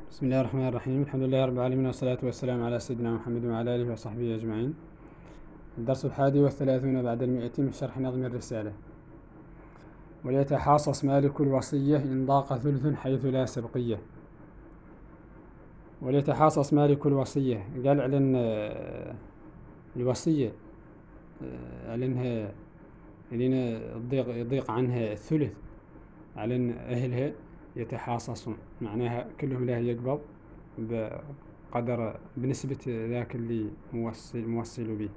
بسم الله الرحمن الرحيم. الحمد لله رب العالمين، والصلاة والسلام على سيدنا محمد وعلى آله وصحبه أجمعين. الدرس 31 بعد 100 من شرح نظم الرسالة. وليتحاصص مالك الوصية إن ضاق ثلث حيث لا سبقية. وليتحاصص مالك الوصية قال علن الوصية علنها لين يضيق عنها الثلث، علن أهلها يتحاصصون، معناها كلهم لا يقبض بقدر بنسبة ذاك اللي موصل به.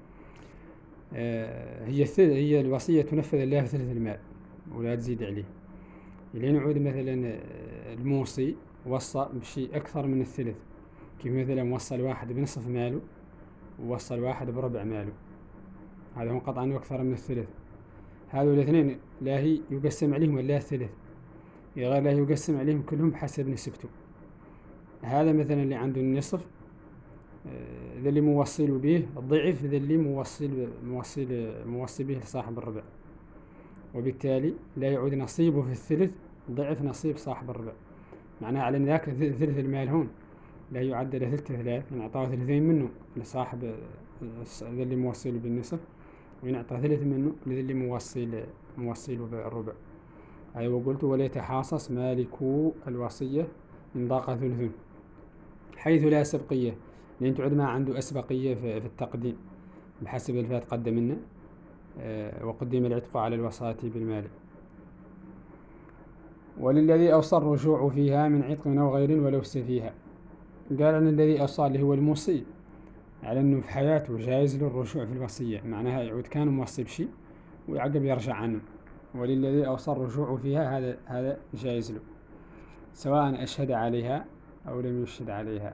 هي الوصية تنفذ الله في ثلث المال ولا تزيد عليه. لين يعود مثلا الموصي وصى بشيء أكثر من الثلث، كيف مثلا وصل واحد بنصف ماله ووصل واحد بربع ماله، هذا هو قطعا أكثر من الثلث. هذول الاثنين لا هي يقسم عليهم ولا الثلث، غير لا يقسم عليهم كلهم بحسب نسبته. هذا مثلا اللي عنده النصف، ذا اللي موصل به ضعف ذا اللي موصل به لصاحب الربع، وبالتالي لا يعود نصيبه في الثلث ضعف نصيب صاحب الربع. معناها على ان ذاك ثلث المال هون لا يعدل ثلث ثلاث، نعطاه ثلثين منه لصاحب ذا اللي موصل بالنصف، ونعطى ثلث منه لذا اللي موصل بالربع. أيوة قلت وليتحاصص مالك الوصية إن ضاق ثلث حيث لا سبقية، لأن تعود ما عنده أسبقية في التقديم بحسب الفات قدمنا، وقدم العتق على الوصاة بالمال. وللذي أوصى الرجوع فيها من عتق أو غير ولو سفيها. قال عن الذي أوصى اللي هو الموصي على أنه في حياته جائز له الرجوع في الوصية، معناها يعود كان موصي بشيء ويعقب يرجع عنه. وللذي أوصى الرجوع فيها هذا جائز له، سواء أشهد عليها أو لم يشهد عليها.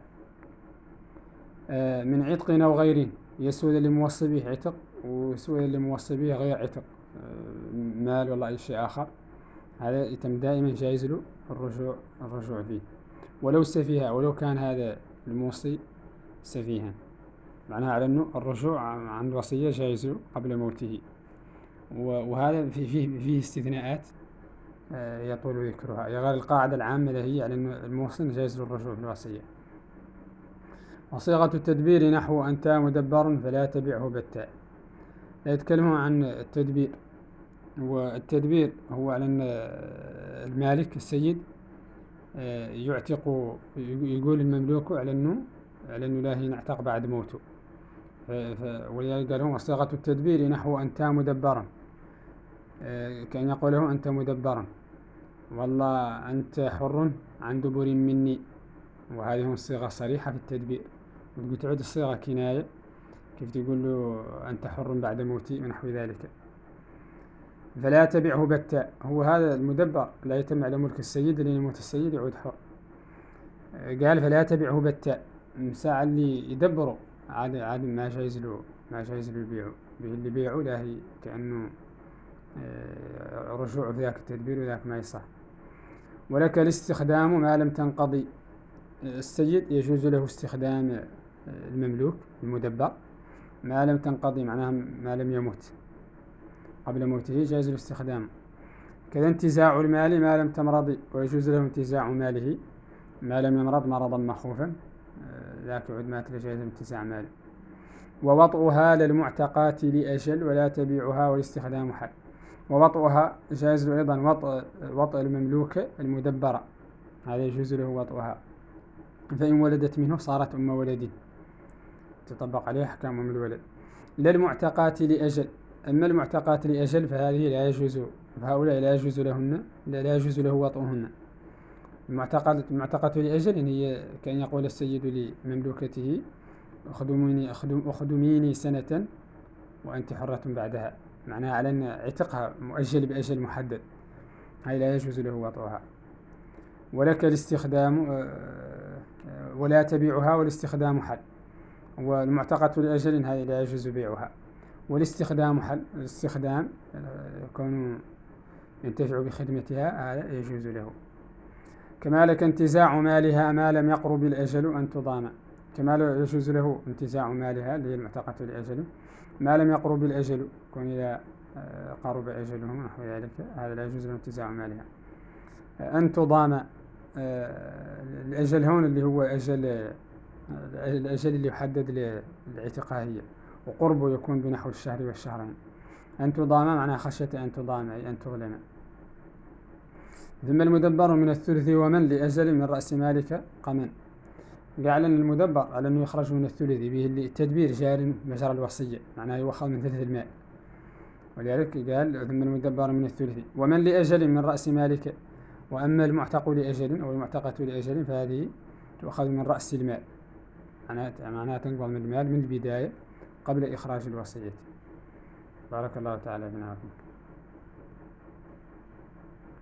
من عتق أو غير، يسود اللي موصي به عتق ويسود اللي موصي به غير عتق، مال والله أي شيء آخر، هذا يتم دائما جائز له الرجوع فيه ولو سفيها، ولو كان هذا الموصي سفيها، معناها على أنه الرجوع عن الوصية جائز له قبل موته. وهذا فيه استثناءات يطول ذكرها، غير القاعدة العامة هي على أن الموصي جائز له الرجوع في الوصية. وصيغة التدبير نحو أنت مدبر فلا تبعه بتاء. لا يتكلمون عن التدبير، والتدبير هو على أن المالك السيد يعتق، يقول المملوك على أنه لا ينعتق بعد موته، ولذلك قال هو صيغة التدبير نحو أنت مدبرا، كأن يقول له أنت مدبرا، والله أنت حر عن دبر مني، وهذه الصيغة صريحة في التدبير. وتقول تعود الصيغة كناية، كيف تقول له أنت حر بعد موتي ونحو ذلك. فلا تبعه بتاء، هو هذا المدبر لا يتم على ملك السيد، لأن يموت السيد يعود حر. قال فلا تبعه بتاء، مساعة اللي يدبره عاد ما جايز له يبيعه، اللي بيعه لا هي كأنه رجوع في ذاك التدبير وذاك ما يصح. ولك الاستخدام ما لم تنقضي، السيد يجوز له استخدام المملوك المدبر ما لم تنقضي، معناها ما لم يموت، قبل موته جائز الاستخدام. كذا انتزاع المال ما لم تمرض، ويجوز له انتزاع ماله ما لم يمرض مرضا مخوفا، ذاك عد مات لجائز انتزاع ماله. ووطئها للمعتقات لأجل ولا تبيعها والاستخدام حل. ووطئها جائز له أيضا وطئ المملوك المدبرة، هذا يجوز له وطئها، فإن ولدت منه صارت أم ولد، تطبق عليه أحكام أم الولد. للمعتقات لأجل، أما المعتقات لأجل فهذه لا يجوز، فهؤلاء لا يجوز له وطئهن. المعتقات لأجل هي كأن يقول السيد لمملوكته أخدميني سنة وأنت حرة بعدها، معناها على أن عتقها مؤجل بأجل محدد، هاي لا يجوز له وطئها. ولك الاستخدام ولا تبيعها والاستخدام حل. والمعتقة لأجل هذه لا يجوز بيعها، والاستخدام حل، الاستخدام كونه ينتفع بخدمتها هذا يجوز له. كما لك انتزاع مالها ما لم يقرب الأجل أن تضام، كما يجوز له انتزاع مالها اللي هي المعتقة لأجل ما لم يقرب الأجل، كون إذا قرب أجلهم نحو ذلك هذا لا يجوز له انتزاع مالها. أن تضام الأجل هون اللي هو الأجل اللي يحدد للاعتقائية، وقربه يكون بنحو الشهر والشهرين. أن تضام معناها خشية أن تضام أي أن تظلم. ثم المدبر من الثلث ومن لأجل من رأس مالك قمن. قال أن المدبر على أنه يخرج من الثلث به التدبير جار مجرى الوصية، معناه يؤخذ من ثلث المال، ولذلك قال ثم المدبر من الثلث ومن لأجل من رأس مالك. وأما المعتق لأجل أو المعتقة لأجل فهذه تؤخذ من رأس المال، معناها تنقل من المال من البداية قبل إخراج الوصية. بارك الله تعالى فينا وفيكم.